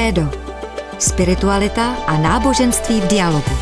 Krédo. Spiritualita a náboženství v dialogu.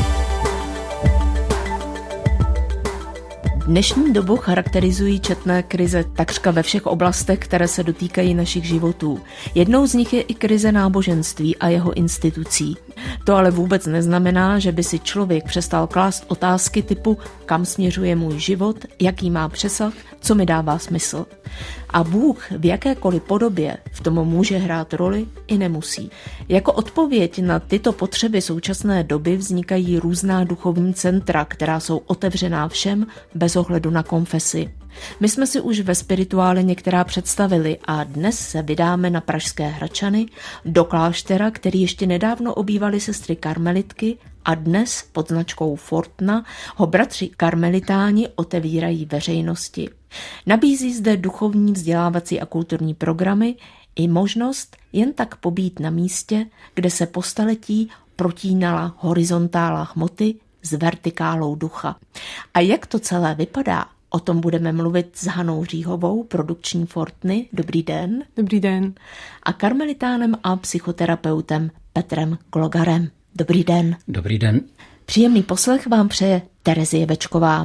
Dnešní dobu charakterizují četné krize takřka ve všech oblastech, které se dotýkají našich životů. Jednou z nich je i krize náboženství a jeho institucí. To ale vůbec neznamená, že by si člověk přestal klást otázky typu kam směřuje můj život, jaký má přesah, co mi dává smysl. A Bůh v jakékoliv podobě v tom může hrát roli i nemusí. Jako odpověď na tyto potřeby současné doby vznikají různá duchovní centra, která jsou otevřená všem bez ohledu na konfesi. My jsme si už ve Spirituále některá představili a dnes se vydáme na pražské Hradčany do kláštera, který ještě nedávno obývaly sestry karmelitky a dnes pod značkou Fortna ho bratři karmelitáni otevírají veřejnosti. Nabízí zde duchovní, vzdělávací a kulturní programy i možnost jen tak pobít na místě, kde se po staletí protínala horizontála hmoty s vertikálou ducha. A jak to celé vypadá, o tom budeme mluvit s Hanou Říhovou, produkční Fortny. Dobrý den. Dobrý den. A karmelitánem a psychoterapeutem Petrem Glogarem. Dobrý den. Dobrý den. Příjemný poslech vám přeje Terezie Večková.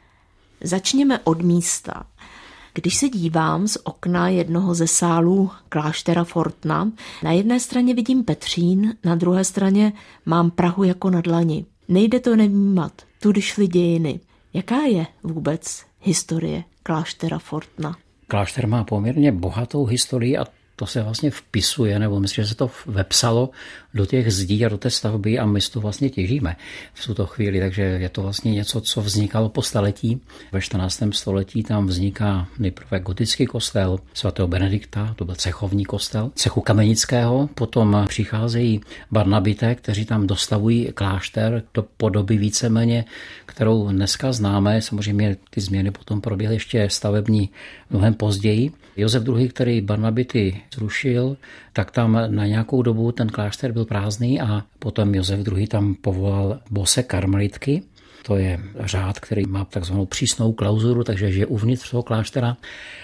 Začněme od místa. Když se dívám z okna jednoho ze sálů kláštera Fortna, na jedné straně vidím Petřín, na druhé straně mám Prahu jako na dlani. Nejde to nevnímat, tudy šly dějiny. Jaká je vůbec historie kláštera Fortna? Klášter má poměrně bohatou historii a to se vlastně vpisuje, nebo myslím, že se to vepsalo do těch zdí a do té stavby a my to vlastně těžíme v tuto chvíli, takže je to vlastně něco, co vznikalo po staletí. Ve 14. století tam vzniká nejprve gotický kostel svatého Benedikta, to byl cechovní kostel, cechu Kamenického, potom přicházejí barnabité, kteří tam dostavují klášter do podoby víceméně, kterou dneska známe, samozřejmě ty změny potom proběhly ještě stavební mnohem později. Josef II., který barnabity zrušil, tak tam na nějakou dobu ten klášter byl prázdný a potom Josef II. Tam povolal bose karmelitky. To je řád, který má takzvanou přísnou klauzuru, takže žije uvnitř toho kláštera.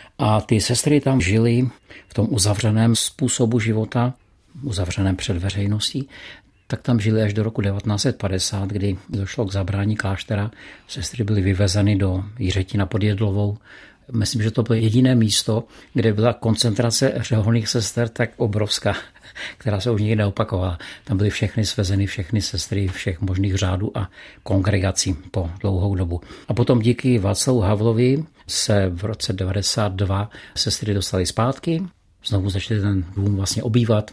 A ty sestry tam žily v tom uzavřeném způsobu života, uzavřeném před veřejností, tak tam žili až do roku 1950, kdy došlo k zabrání kláštera. Sestry byly vyvezeny do Jiřetina pod Jedlovou. Myslím, že to bylo jediné místo, kde byla koncentrace řeholných sester tak obrovská, která se už nikdy neopakovala. Tam byly všechny svezeny, všechny sestry všech možných řádů a kongregací po dlouhou dobu. A potom díky Václavu Havlovi se v roce 92 sestry dostaly zpátky, znovu začaly ten dům vlastně obývat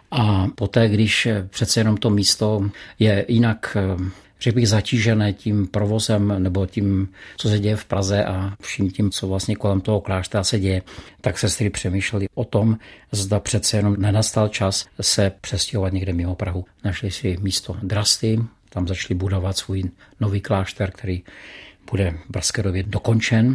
a poté, když přece jenom to místo je jinak, řekl bych, zatížené tím provozem nebo tím, co se děje v Praze a vším tím, co vlastně kolem toho kláštera se děje, tak sestry přemýšleli o tom, zda přece jenom nenastal čas se přestěhovat někde mimo Prahu. Našli si místo Drasty, tam začali budovat svůj nový klášter, který bude v brzké době dokončen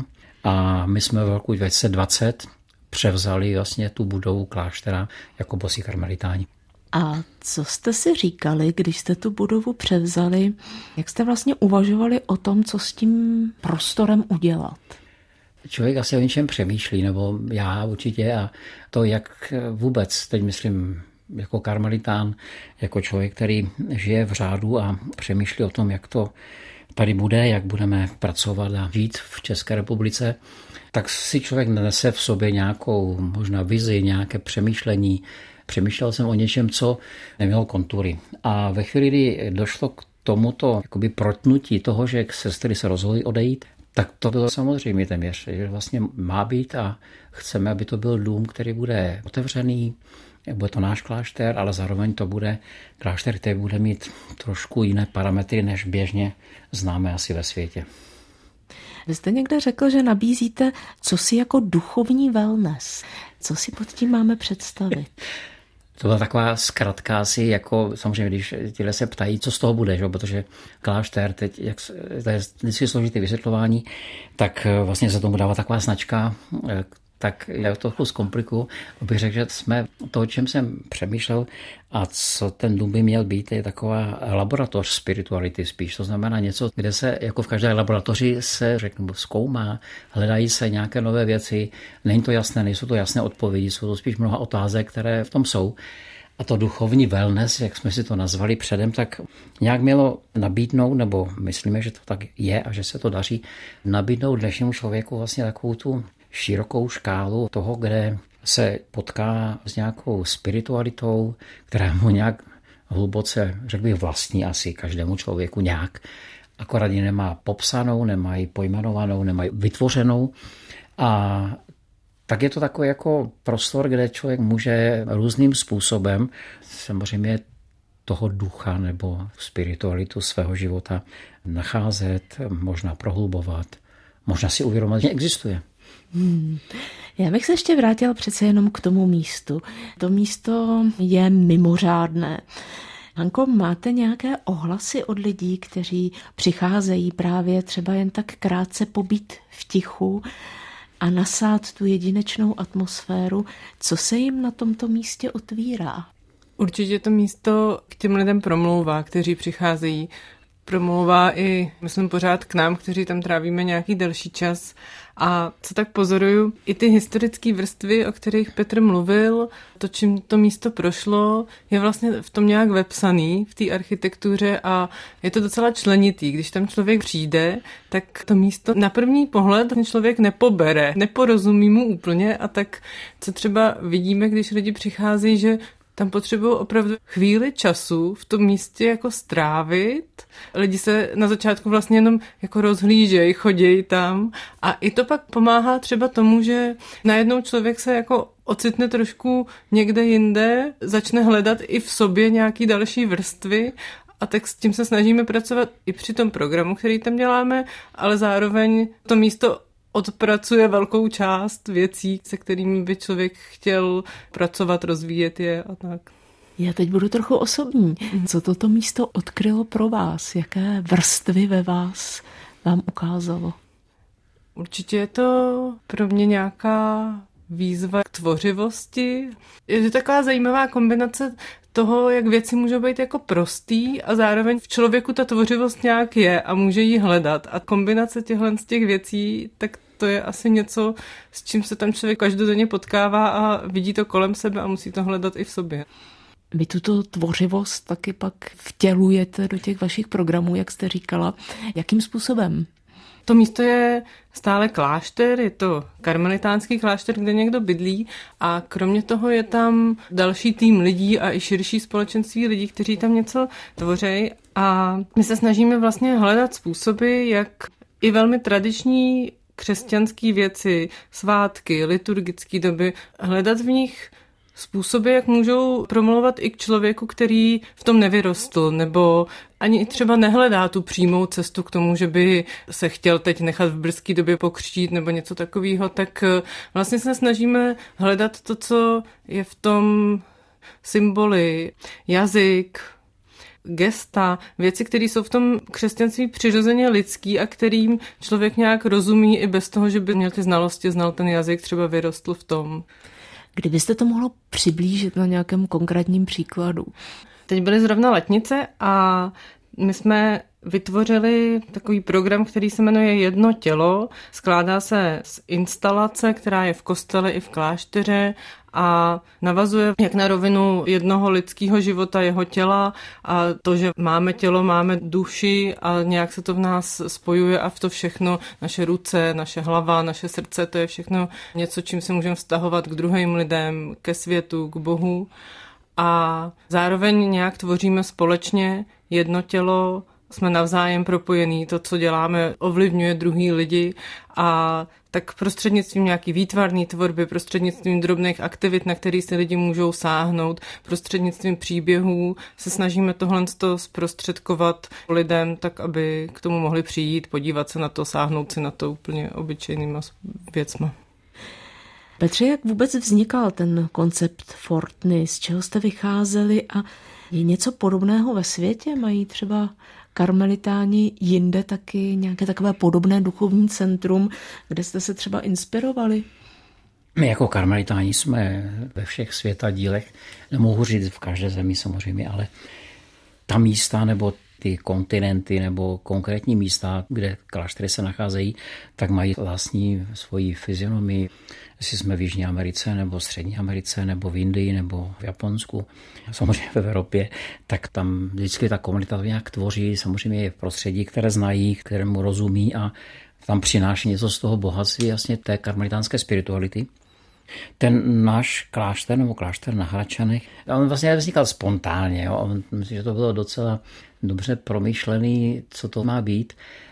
a my jsme v roku 2020 převzali vlastně tu budovu kláštera jako bosí karmelitáni. A co jste si říkali, když jste tu budovu převzali? Jak jste vlastně uvažovali o tom, co s tím prostorem udělat? Člověk asi o něčem přemýšlí, nebo já určitě, a to jak vůbec, teď myslím jako karmelitán, jako člověk, který žije v řádu a přemýšlí o tom, jak to tady bude, jak budeme pracovat a žít v České republice, tak si člověk nese v sobě nějakou možná vizi, nějaké přemýšlení. Přemýšlel jsem o něčem, co nemělo kontury. A ve chvíli, kdy došlo k tomuto jakoby protnutí toho, že sestry se rozhodly odejít, tak to bylo samozřejmě téměř, že vlastně má být a chceme, aby to byl dům, který bude otevřený, bude to náš klášter, ale zároveň to bude klášter, který bude mít trošku jiné parametry, než běžně známe asi ve světě. Vy jste někde řekl, že nabízíte cosi jako duchovní wellness. Co si pod tím máme představit? To byla taková zkratka asi, jako samozřejmě, když tyhle se ptají, co z toho bude, že? Protože klášter, teď, jak to je vždycky složitý vysvětlování, tak vlastně se tomu dává taková značka, tak já to trochu zkomplikuju, abych řekl, že jsme to, o čem jsem přemýšlel a co ten dům by měl být, je taková laboratoř spirituality spíš. To znamená něco, kde se, jako v každé laboratoři se, řeknu, zkoumá, hledají se nějaké nové věci, není to jasné, nejsou to jasné odpovědi, jsou to spíš mnoha otázek, které v tom jsou. A to duchovní wellness, jak jsme si to nazvali předem, tak nějak mělo nabídnout, nebo myslíme, že to tak je a že se to daří, nabídnout dnešnímu člověku vlastně takovou tu širokou škálu toho, kde se potká s nějakou spiritualitou, která mu nějak hluboce, řekl bych, vlastní asi každému člověku nějak. Akorát ji nemá popsanou, nemá ji pojmenovanou, nemá ji vytvořenou. A tak je to takový jako prostor, kde člověk může různým způsobem samozřejmě toho ducha nebo spiritualitu svého života nacházet, možná prohlubovat, možná si uvědomit, že existuje. Já bych se ještě vrátila přece jenom k tomu místu. To místo je mimořádné. Hanko, máte nějaké ohlasy od lidí, kteří přicházejí právě třeba jen tak krátce pobít v tichu a nasát tu jedinečnou atmosféru? Co se jim na tomto místě otvírá? Určitě to místo k těm lidem promlouvá, kteří přicházejí. Promlouvá i, myslím, pořád k nám, kteří tam trávíme nějaký delší čas. A co tak pozoruju, i ty historické vrstvy, o kterých Petr mluvil, to, čím to místo prošlo, je vlastně v tom nějak vepsaný, v té architektuře a je to docela členitý. Když tam člověk přijde, tak to místo na první pohled ten člověk nepobere, neporozumí mu úplně a tak, co třeba vidíme, když lidi přicházejí, že tam potřebují opravdu chvíli času v tom místě jako strávit. Lidi se na začátku vlastně jenom jako rozhlížejí, chodějí tam a i to pak pomáhá třeba tomu, že najednou člověk se jako ocitne trošku někde jinde, začne hledat i v sobě nějaký další vrstvy a tak s tím se snažíme pracovat i při tom programu, který tam děláme, ale zároveň to místo odpracuje velkou část věcí, se kterými by člověk chtěl pracovat, rozvíjet je a tak. Já teď budu trochu osobní. Co toto místo odkrylo pro vás? Jaké vrstvy ve vás vám ukázalo? Určitě je to pro mě nějaká výzva k tvořivosti. Je to taková zajímavá kombinace toho, jak věci můžou být jako prostý a zároveň v člověku ta tvořivost nějak je a může ji hledat. A kombinace z těch věcí, tak to je asi něco, s čím se tam člověk každodenně potkává a vidí to kolem sebe a musí to hledat i v sobě. Vy tuto tvořivost taky pak vtělujete do těch vašich programů, jak jste říkala. Jakým způsobem? To místo je stále klášter, je to karmelitánský klášter, kde někdo bydlí a kromě toho je tam další tým lidí a i širší společenství lidí, kteří tam něco tvoří a my se snažíme vlastně hledat způsoby, jak i velmi tradiční křesťanské věci, svátky, liturgické doby, hledat v nich způsoby, jak můžou promlouvat i k člověku, který v tom nevyrostl, nebo ani třeba nehledá tu přímou cestu k tomu, že by se chtěl teď nechat v brzké době pokřtít nebo něco takového, tak vlastně se snažíme hledat to, co je v tom symboly, jazyk, gesta, věci, které jsou v tom křesťanství přirozeně lidský a kterým člověk nějak rozumí i bez toho, že by měl ty znalosti, znal ten jazyk, třeba vyrostl v tom. Kdybyste to mohlo přiblížit na nějakém konkrétním příkladu? Teď byly zrovna letnice a my jsme vytvořili takový program, který se jmenuje Jedno tělo. Skládá se z instalace, která je v kostele i v klášteře a navazuje jak na rovinu jednoho lidského života, jeho těla a to, že máme tělo, máme duši a nějak se to v nás spojuje a v to všechno, naše ruce, naše hlava, naše srdce, to je všechno něco, čím se můžeme vztahovat k druhým lidem, ke světu, k Bohu. A zároveň nějak tvoříme společně jedno tělo, jsme navzájem propojení, to, co děláme, ovlivňuje druhý lidi a tak prostřednictvím nějaký výtvarné tvorby, prostřednictvím drobných aktivit, na které se lidi můžou sáhnout, prostřednictvím příběhů se snažíme tohle zprostředkovat lidem, tak aby k tomu mohli přijít, podívat se na to, sáhnout si na to úplně obyčejnýma věcma. Petře, jak vůbec vznikal ten koncept Fortny? Z čeho jste vycházeli a je něco podobného ve světě? Mají třeba karmelitáni jinde taky nějaké takové podobné duchovní centrum, kde jste se třeba inspirovali? My jako karmelitáni jsme ve všech světadílech, nemohu říct v každé zemi samozřejmě, ale ta místa nebo ty kontinenty nebo konkrétní místa, kde kláštery se nacházejí, tak mají vlastní svoji fyzionomii. Jestli jsme v Jižní Americe, nebo Střední Americe, nebo v Indii, nebo v Japonsku, samozřejmě v Evropě, tak tam vždycky ta komunita to nějak tvoří, samozřejmě je v prostředí, které znají, kterému rozumí a tam přináší něco z toho bohatství vlastně té karmelitánské spirituality. Ten náš klášter nebo klášter na Hradčanech, on vlastně nevznikal spontánně. Jo? Myslím, že to bylo docela dobře promyšlený, co to má být.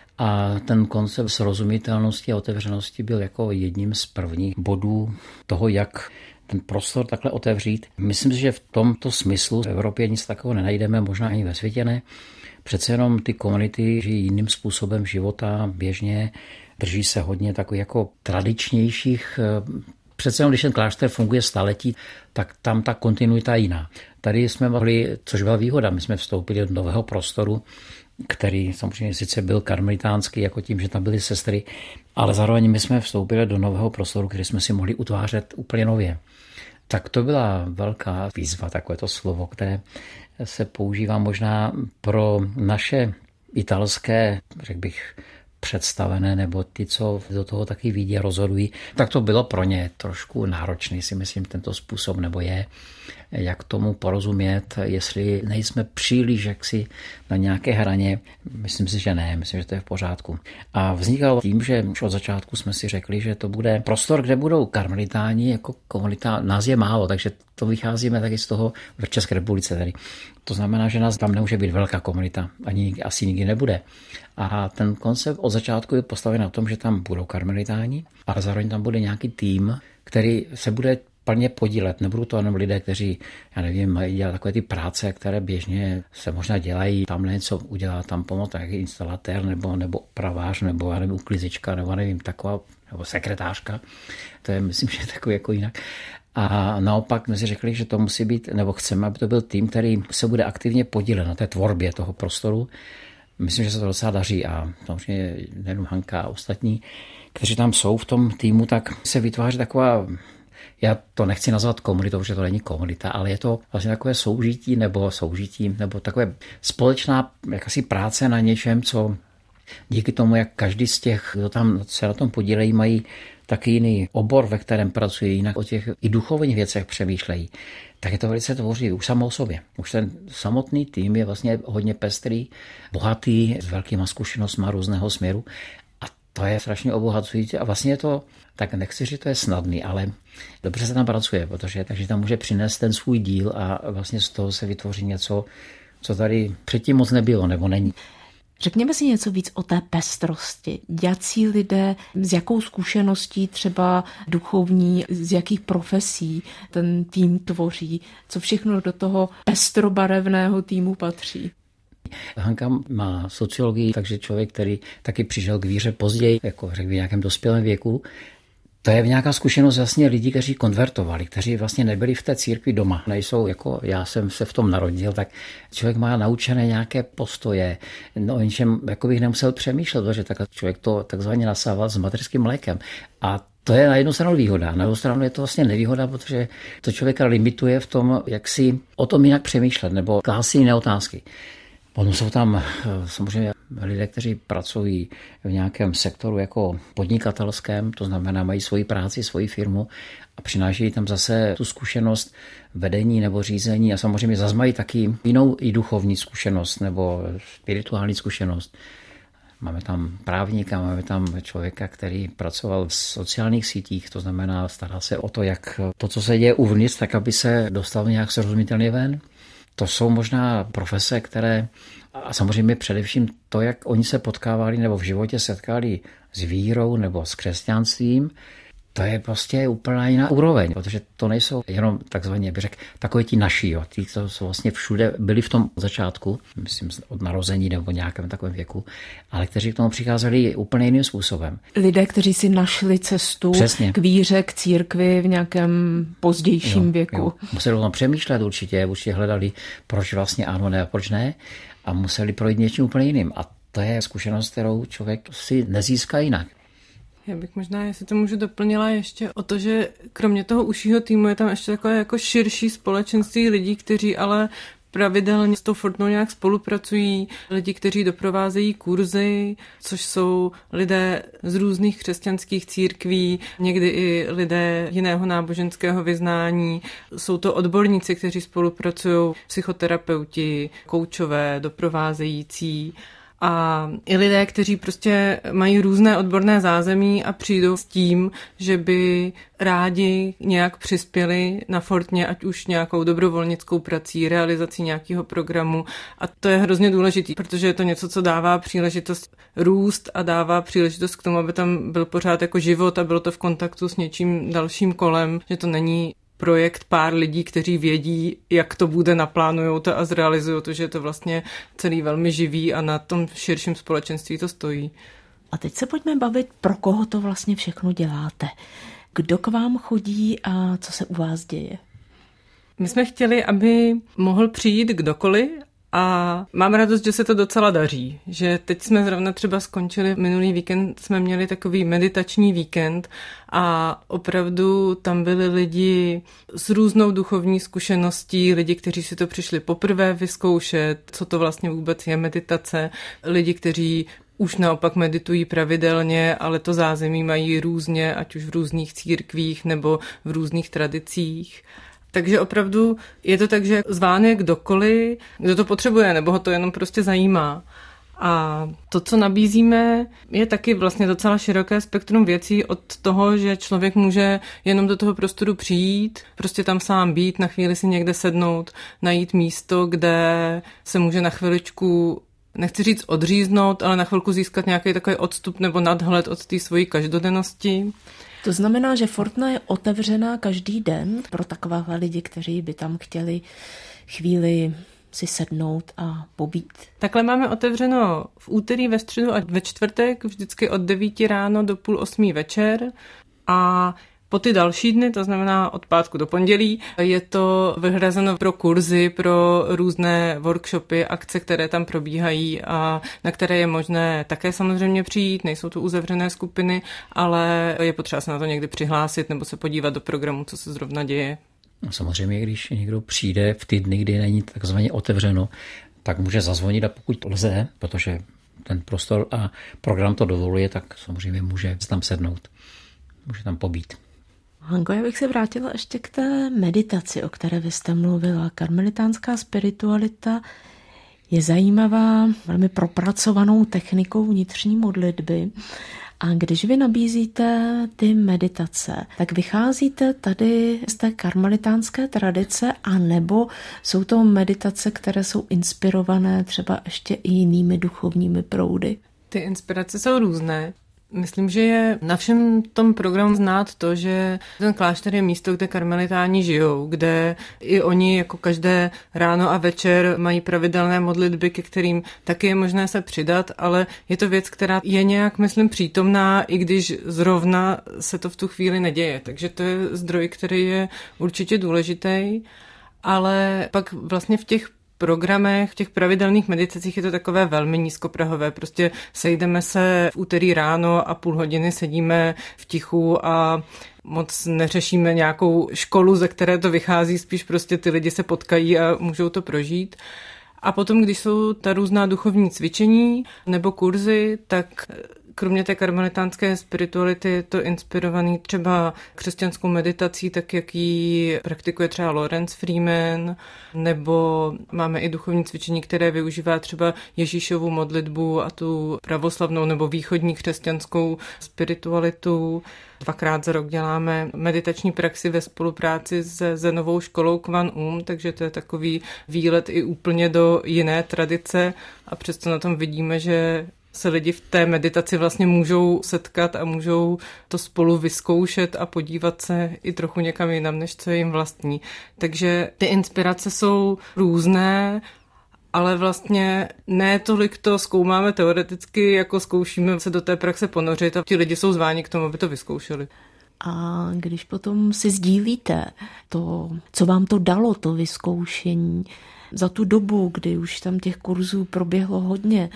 A ten koncept srozumitelnosti a otevřenosti byl jako jedním z prvních bodů toho, jak ten prostor takhle otevřít. Myslím si, že v tomto smyslu v Evropě nic takového nenajdeme, možná ani ve světě ne. Přece jenom ty komunity žijí jiným způsobem života, běžně drží se hodně takových jako tradičnějších. Přece jenom, když ten klášter funguje staletí, tak tam ta kontinuita je jiná. Tady jsme mohli, což byla výhoda, my jsme vstoupili do nového prostoru, který samozřejmě sice byl karmelitánský, jako tím, že tam byly sestry, ale zároveň my jsme vstoupili do nového prostoru, který jsme si mohli utvářet úplně nově. Tak to byla velká výzva, takové to slovo, které se používá možná pro naše italské, řekl bych, představené, nebo ty, co do toho taky vidí a rozhodují, tak to bylo pro ně trošku náročný, si myslím, tento způsob, nebo je, jak tomu porozumět, jestli nejsme příliš jaksi na nějaké hraně. Myslím si, že ne, myslím, že to je v pořádku. A vznikalo tím, že už od začátku jsme si řekli, že to bude prostor, kde budou karmelitáni, jako komunita, nás je málo, takže to vycházíme taky z toho v České republice tady. To znamená, že nás tam nemůže být velká komunita, ani asi nikdy nebude. A ten koncept od začátku je postaven na tom, že tam budou karmelitáni, ale zároveň tam bude nějaký tým, který se bude plně podílet. Nebudou to jenom lidé, kteří, já nevím, mají dělat takové ty práce, které běžně se možná dělají. Tam něco udělá, tam pomoct, jak instalatér, nebo pravář, nebo já nevím, uklizička, nebo nevím, taková, nebo sekretářka. To je, myslím, že je takový jako jinak. A naopak jsme si řekli, že to musí být, nebo chceme, aby to byl tým, který se bude aktivně podílet na té tvorbě toho prostoru. Myslím, že se to docela daří a samozřejmě nejenom Hanka a ostatní, kteří tam jsou v tom týmu, tak se vytváří taková, já to nechci nazvat komunitou, protože to není komunita, ale je to vlastně takové soužití nebo takové společná jakási práce na něčem, co díky tomu, jak každý z těch, kdo tam se na tom podílejí, mají taky jiný obor, ve kterém pracují, jinak o těch i duchovních věcech přemýšlejí, tak je to velice tvořivý už samo o sobě. Už ten samotný tým je vlastně hodně pestrý, bohatý, s velkýma zkušenostmi různého směru a to je strašně obohacující a vlastně je to, tak nechci, že to je snadný, ale dobře se tam pracuje, takže tam může přinést ten svůj díl a vlastně z toho se vytvoří něco, co tady předtím moc nebylo nebo není. Řekněme si něco víc o té pestrosti. Jací lidé, s jakou zkušeností třeba duchovní, z jakých profesí ten tým tvoří, co všechno do toho pestrobarevného týmu patří? Hanka má sociologii, takže člověk, který taky přišel k víře později, jako řekl v nějakém dospělém věku, to je nějaká zkušenost vlastně lidí, kteří konvertovali, kteří vlastně nebyli v té církvi doma. Nejsou, jako já jsem se v tom narodil, tak člověk má naučené nějaké postoje, o něčem jako bych nemusel přemýšlet, protože tak člověk to takzvaně nasával s mateřským mlékem. A to je na jednu stranu výhoda, na druhou stranu je to vlastně nevýhoda, protože to člověka limituje v tom, jak si o tom jinak přemýšlet, nebo klást si jiné otázky. Potom jsou tam samozřejmě lidé, kteří pracují v nějakém sektoru jako podnikatelském, to znamená mají svoji práci, svoji firmu a přinášejí tam zase tu zkušenost vedení nebo řízení a samozřejmě zase mají taky jinou i duchovní zkušenost nebo spirituální zkušenost. Máme tam právníka, máme tam člověka, který pracoval v sociálních sítích, to znamená stará se o to, jak to, co se děje uvnitř, tak aby se dostal nějak srozumitelně ven. To jsou možná profese, které, a samozřejmě především to, jak oni se potkávali nebo v životě setkali s vírou nebo s křesťanstvím, to je prostě úplně jiná úroveň, protože to nejsou jenom takzvaně, bych řekl, takové ti naši, jo, tí, co jsou vlastně všude byli v tom začátku, myslím od narození nebo nějakém takovém věku, ale kteří k tomu přicházeli úplně jiným způsobem. Lidé, kteří si našli cestu Přesně. K víře, k církvi v nějakém pozdějším věku. Jo. Museli o tom přemýšlet určitě hledali, proč vlastně ano, ne a proč ne a museli projít něčím úplně jiným a to je zkušenost, kterou člověk si nezíská jinak. Já bych možná, jestli to můžu doplnila ještě o to, že kromě toho užšího týmu je tam ještě takové jako širší společenství lidí, kteří ale pravidelně s tou Fortnou nějak spolupracují lidi, kteří doprovázejí kurzy, což jsou lidé z různých křesťanských církví, někdy i lidé jiného náboženského vyznání. Jsou to odborníci, kteří spolupracují, psychoterapeuti, koučové, doprovázející a i lidé, kteří prostě mají různé odborné zázemí a přijdou s tím, že by rádi nějak přispěli na Fortně, ať už nějakou dobrovolnickou prací, realizací nějakého programu. A to je hrozně důležité, protože je to něco, co dává příležitost růst a dává příležitost k tomu, aby tam byl pořád jako život a bylo to v kontaktu s něčím dalším kolem, že to není projekt pár lidí, kteří vědí, jak to bude, naplánujou to a zrealizují to, že je to vlastně celý velmi živý a na tom širším společenství to stojí. A teď se pojďme bavit, pro koho to vlastně všechno děláte. Kdo k vám chodí a co se u vás děje? My jsme chtěli, aby mohl přijít kdokoliv a mám radost, že se to docela daří. Že teď jsme zrovna třeba skončili, minulý víkend jsme měli takový meditační víkend a opravdu tam byli lidi s různou duchovní zkušeností, lidi, kteří si to přišli poprvé vyzkoušet, co to vlastně vůbec je meditace, lidi, kteří už naopak meditují pravidelně, ale to zázemí mají různě, ať už v různých církvích nebo v různých tradicích. Takže opravdu je to tak, že zván je kdokoliv, kdo to potřebuje, nebo ho to jenom prostě zajímá. A to, co nabízíme, je taky vlastně docela široké spektrum věcí od toho, že člověk může jenom do toho prostoru přijít, prostě tam sám být, na chvíli si někde sednout, najít místo, kde se může na chviličku, nechci říct odříznout, ale na chvilku získat nějaký takový odstup nebo nadhled od té svojí každodennosti. To znamená, že Fortna je otevřená každý den pro takovéhle lidi, kteří by tam chtěli chvíli si sednout a pobít. Takhle máme otevřeno v úterý, ve středu a ve čtvrtek, vždycky od 9 ráno do 7:30 večer a po ty další dny, to znamená od pátku do pondělí, je to vyhrazeno pro kurzy, pro různé workshopy, akce, které tam probíhají a na které je možné také samozřejmě přijít. Nejsou to uzavřené skupiny, ale je potřeba se na to někdy přihlásit nebo se podívat do programu, co se zrovna děje. No samozřejmě, když někdo přijde v ty dny, kdy není takzvaně otevřeno, tak může zazvonit a pokud lze, protože ten prostor a program to dovoluje, tak samozřejmě může tam sednout, může tam pobít. Hanko, já bych se vrátila ještě k té meditaci, o které vy jste mluvila. Karmelitánská spiritualita je zajímavá, velmi propracovanou technikou vnitřní modlitby. A když vy nabízíte ty meditace, tak vycházíte tady z té karmelitánské tradice, anebo jsou to meditace, které jsou inspirované třeba ještě i jinými duchovními proudy? Ty inspirace jsou různé. Myslím, že je na všem tom programu znát to, že ten klášter je místo, kde karmelitáni žijou, kde i oni jako každé ráno a večer mají pravidelné modlitby, ke kterým taky je možné se přidat, ale je to věc, která je nějak, myslím, přítomná, i když zrovna se to v tu chvíli neděje. Takže to je zdroj, který je určitě důležitý, ale pak vlastně v těch programech, v těch pravidelných meditacích je to takové velmi nízkoprahové. Prostě sejdeme se v úterý ráno a půl hodiny sedíme v tichu a moc neřešíme nějakou školu, ze které to vychází, spíš prostě ty lidi se potkají a můžou to prožít. A potom, když jsou ta různá duchovní cvičení nebo kurzy, tak kromě té karmelitánské spirituality je to inspirovaný třeba křesťanskou meditací, tak jak ji praktikuje třeba Lawrence Freeman, nebo máme i duchovní cvičení, které využívá třeba Ježíšovu modlitbu a tu pravoslavnou nebo východní křesťanskou spiritualitu. 2krát za rok děláme meditační praxi ve spolupráci se zenovou školou Kwan takže to je takový výlet i úplně do jiné tradice a přesto na tom vidíme, že se lidi v té meditaci vlastně můžou setkat a můžou to spolu vyzkoušet a podívat se i trochu někam jinam, než co je jim vlastní. Takže ty inspirace jsou různé, ale vlastně ne tolik to zkoumáme teoreticky, jako zkoušíme se do té praxe ponořit a ti lidi jsou zváni k tomu, aby to vyzkoušeli. A když potom si sdílíte to, co vám to dalo, to vyzkoušení, za tu dobu, kdy už tam těch kurzů proběhlo hodně,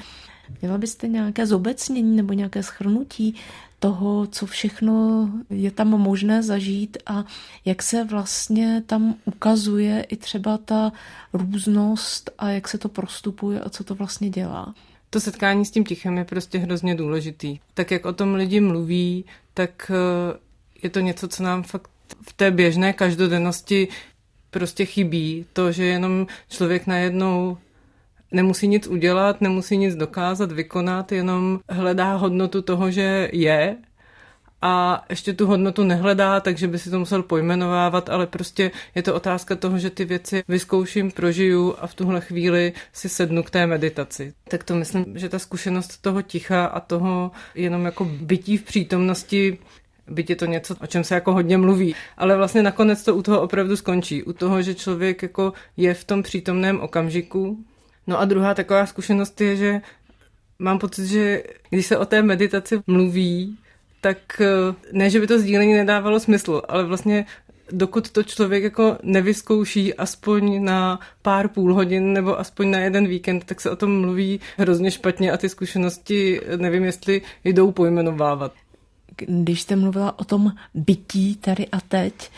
Měla byste nějaké zobecnění nebo nějaké shrnutí toho, co všechno je tam možné zažít a jak se vlastně tam ukazuje i třeba ta různost a jak se to prostupuje a co to vlastně dělá? To setkání s tím tichem je prostě hrozně důležitý. Tak jak o tom lidi mluví, tak je to něco, co nám fakt v té běžné každodennosti prostě chybí. To, že jenom člověk najednou nemusí nic udělat, nemusí nic dokázat, vykonat, jenom hledá hodnotu toho, že je a ještě tu hodnotu nehledá, takže by si to musel pojmenovávat, ale prostě je to otázka toho, že ty věci vyzkouším, prožiju a v tuhle chvíli si sednu k té meditaci. Tak to myslím, že ta zkušenost toho ticha a toho jenom jako bytí v přítomnosti, byť je to něco, o čem se jako hodně mluví, ale vlastně nakonec to u toho opravdu skončí. U toho, že člověk jako je v tom přítomném okamžiku. No a druhá taková zkušenost je, že mám pocit, že když se o té meditaci mluví, tak ne, že by to sdílení nedávalo smysl, ale vlastně dokud to člověk jako nevyzkouší aspoň na pár půl hodin nebo aspoň na jeden víkend, tak se o tom mluví hrozně špatně a ty zkušenosti nevím, jestli jdou pojmenovávat. Když jste mluvila o tom bytí tady a teď,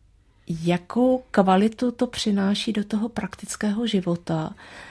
jakou kvalitu to přináší do toho praktického života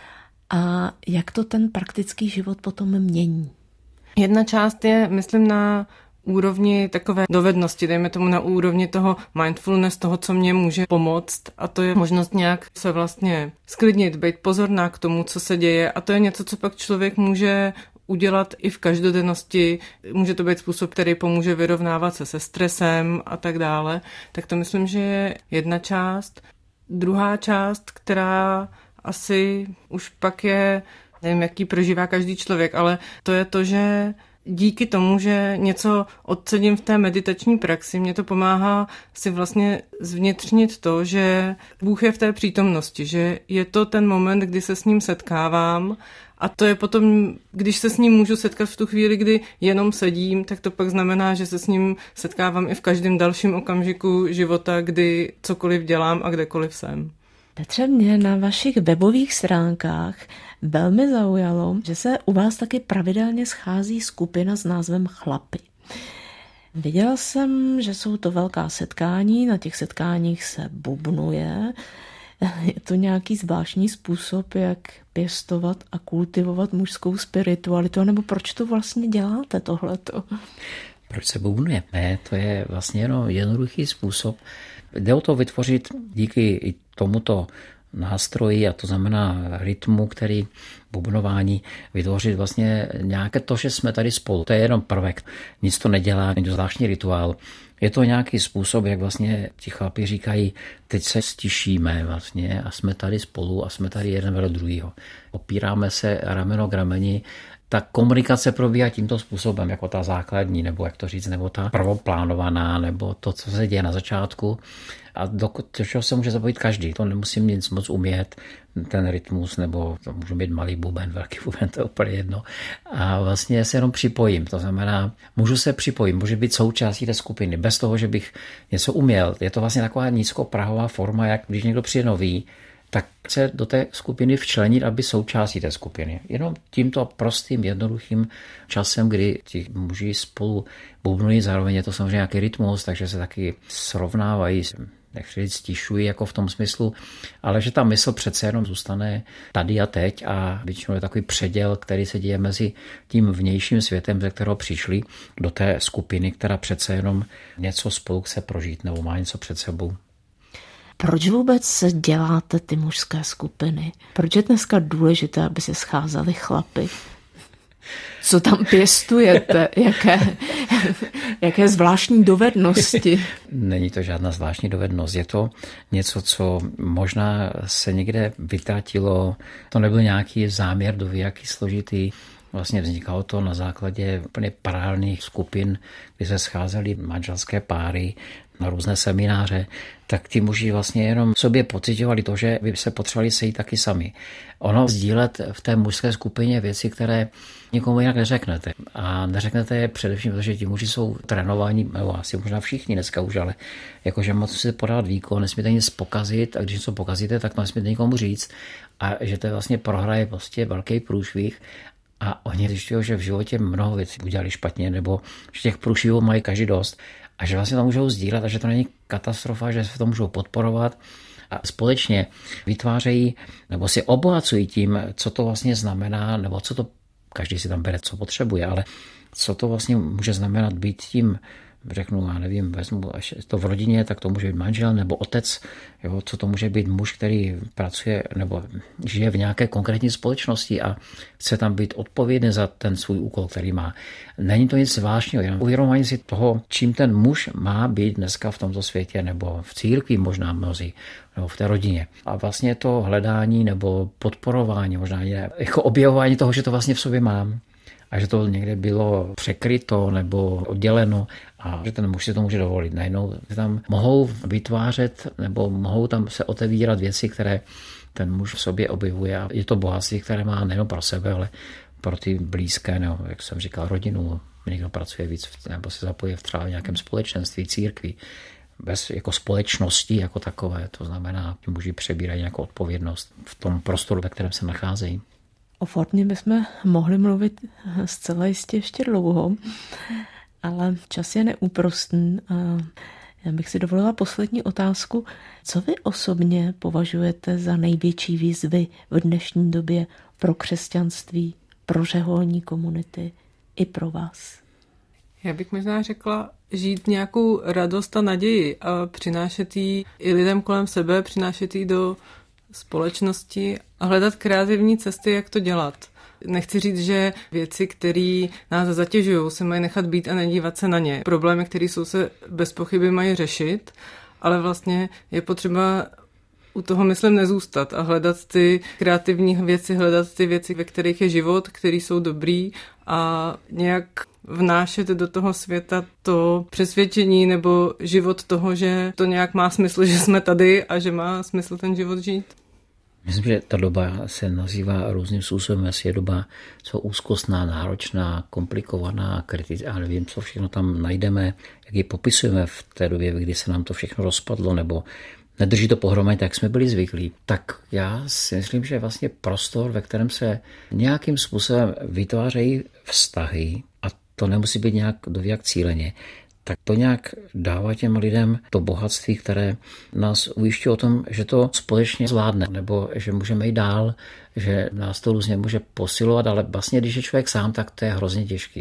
a jak to ten praktický život potom mění? Jedna část je, myslím, na úrovni takové dovednosti, dejme tomu na úrovni toho mindfulness, toho, co mě může pomoct, a to je možnost nějak se vlastně sklidnit, být pozorná k tomu, co se děje, a to je něco, co pak člověk může udělat i v každodennosti. Může to být způsob, který pomůže vyrovnávat se stresem a tak dále. Tak to myslím, že je jedna část. Druhá část, která asi už pak je, nevím, jaký prožívá každý člověk, ale to je to, že díky tomu, že něco odcením v té meditační praxi, mě to pomáhá si vlastně zvnitřnit to, že Bůh je v té přítomnosti, že je to ten moment, kdy se s ním setkávám, a to je potom, když se s ním můžu setkat v tu chvíli, kdy jenom sedím, tak to pak znamená, že se s ním setkávám i v každém dalším okamžiku života, kdy cokoliv dělám a kdekoliv jsem. Petře, mě na vašich webových stránkách velmi zaujalo, že se u vás taky pravidelně schází skupina s názvem Chlapy. Viděla jsem, že jsou to velká setkání, na těch setkáních se bubnuje. Je to nějaký zvláštní způsob, jak pěstovat a kultivovat mužskou spiritualitu, nebo proč to vlastně děláte tohleto? Proč se bubnuje? Ne, to je vlastně jenom jednoduchý způsob. Jde o to vytvořit díky i tomuto nástroji, a to znamená rytmu, který bubnování, vytvořit vlastně nějaké to, že jsme tady spolu. To je jenom prvek. Nic to nedělá, není to zvláštní rituál. Je to nějaký způsob, jak vlastně ti chlapi říkají, teď se stišíme vlastně a jsme tady spolu a jsme tady jeden vedle druhýho. Opíráme se rameno k rameni. Ta komunikace probíhá tímto způsobem, jako ta základní, nebo jak to říct, nebo ta prvoplánovaná, nebo to, co se děje na začátku. A do čeho se může zapojit každý. To nemusím nic moc umět, ten rytmus, nebo to můžu mít malý buben, velký buben, to je úplně jedno. A vlastně se jenom připojím. To znamená, můžu se připojit, může být součástí té skupiny, bez toho, že bych něco uměl. Je to vlastně taková nízkoprahová forma, jak když někdo přijde nový, tak se do té skupiny včlenit, aby součástí té skupiny. Jenom tímto prostým, jednoduchým časem, kdy ti muži spolu bubnují, zároveň je to samozřejmě nějaký rytmus, takže se taky srovnávají, nechci stišují jako v tom smyslu, ale že ta mysl přece jenom zůstane tady a teď a většinou je takový předěl, který se děje mezi tím vnějším světem, ze kterého přišli, do té skupiny, která přece jenom něco spolu chce prožít nebo má něco před sebou. Proč vůbec děláte ty mužské skupiny? Proč je dneska důležité, aby se scházeli chlapy? Co tam pěstujete? Jaké zvláštní dovednosti? Není to žádná zvláštní dovednost. Je to něco, co možná se někde vytratilo. To nebyl nějaký záměr dovějaký složitý. Vlastně vznikalo to na základě úplně paralelních skupin, kdy se scházely manželské páry na různé semináře, tak ti muži vlastně jenom sobě pociťovali to, že by se potřebovali sejít taky sami. Ono sdílet v té mužské skupině věci, které nikomu jinak neřeknete. A neřeknete je především, protože ti muži jsou trénovaní, nebo asi možná všichni dneska už, ale jakože moc si podávat výkon, nesmíte nic pokazit a když něco pokazíte, tak to nesmíte nikomu říct a že to vlastně prohraje prostě velký průšvih. a oni zjišťují, že v životě mnoho věcí udělali špatně, nebo že těch průšvihů mají každý dost a že vlastně to můžou sdílet a že to není katastrofa, že se to můžou podporovat a společně vytvářejí nebo si obohacují tím, co to vlastně znamená, nebo co to, každý si tam bere, co potřebuje, ale co to vlastně může znamenat být tím, řeknu, já nevím, vezmu, až to v rodině, tak to může být manžel nebo otec, jo, co to může být muž, který pracuje nebo žije v nějaké konkrétní společnosti a chce tam být odpovědný za ten svůj úkol, který má. Není to nic zvláštního, jenom uvědomování si toho, čím ten muž má být dneska v tomto světě, nebo v církvi možná mnozí, nebo v té rodině. A vlastně to hledání nebo podporování, možná jako objevování toho, že to vlastně v sobě mám. A že to někde bylo překryto nebo odděleno a že ten muž si to může dovolit. Najednou tam mohou vytvářet nebo mohou tam se otevírat věci, které ten muž v sobě objevuje. A je to bohatství, které má nejen pro sebe, ale pro ty blízké, nebo jak jsem říkal, rodinu. Někdo pracuje víc nebo se zapojí v třeba v nějakém společenství, církvi. Bez jako společnosti jako takové. To znamená, že muži přebírají nějakou odpovědnost v tom prostoru, ve kterém se nacházejí. O Fortně bychom mohli mluvit zcela jistě ještě dlouho, ale čas je neúprostný. Já bych si dovolila poslední otázku. Co vy osobně považujete za největší výzvy v dnešní době pro křesťanství, pro řeholní komunity i pro vás? Já bych možná řekla, žít nějakou radost a naději a přinášet ji i lidem kolem sebe, přinášet ji do společnosti a hledat kreativní cesty, jak to dělat. Nechci říct, že věci, které nás zatěžují, se mají nechat být a nedívat se na ně. Problémy, které jsou, se bez pochyby mají řešit, ale vlastně je potřeba u toho, myslím, nezůstat a hledat ty kreativní věci, hledat ty věci, ve kterých je život, které jsou dobrý a nějak vnášet do toho světa to přesvědčení nebo život toho, že to nějak má smysl, že jsme tady a že má smysl ten život žít. Myslím, že ta doba se nazývá různým způsobem, jestli je doba co úzkostná, náročná, komplikovaná, kritická, já nevím, co všechno tam najdeme, jak ji popisujeme v té době, kdy se nám to všechno rozpadlo, nebo nedrží to pohromadě, tak jsme byli zvyklí. Tak já si myslím, že vlastně prostor, ve kterém se nějakým způsobem vytvářejí vztahy, a to nemusí být nějak dověk cíleně, tak to nějak dává těm lidem to bohatství, které nás ujišťuje o tom, že to společně zvládne, nebo že můžeme jít dál, že nás to různě může posilovat, ale vlastně, když je člověk sám, tak to je hrozně těžký.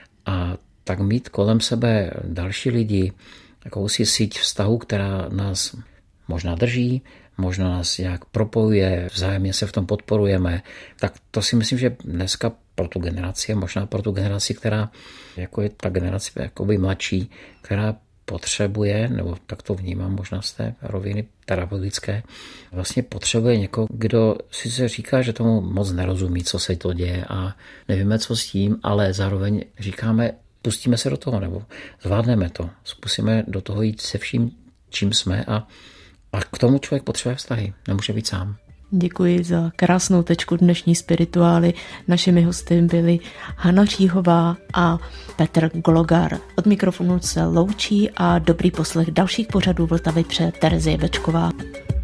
A tak mít kolem sebe další lidi, jakousi síť vztahů, která nás možná drží, možná nás nějak propojuje, vzájemně se v tom podporujeme, tak to si myslím, že dneska pro tu generaci, možná pro tu generaci, která jako je ta generace jakoby mladší, která potřebuje, nebo tak to vnímám možná z té roviny terapeutické, vlastně potřebuje někoho, kdo sice říká, že tomu moc nerozumí, co se to děje a nevíme, co s tím, ale zároveň říkáme, pustíme se do toho, nebo zvládneme to, zkusíme do toho jít se vším, čím jsme a k tomu člověk potřebuje vztahy, nemůže být sám. Děkuji za krásnou tečku dnešní spirituály. Našimi hosty byli Hana Říhová a Petr Glogar. Od mikrofonu se loučí a dobrý poslech dalších pořadů Vltavy přeje Terezie Bečková.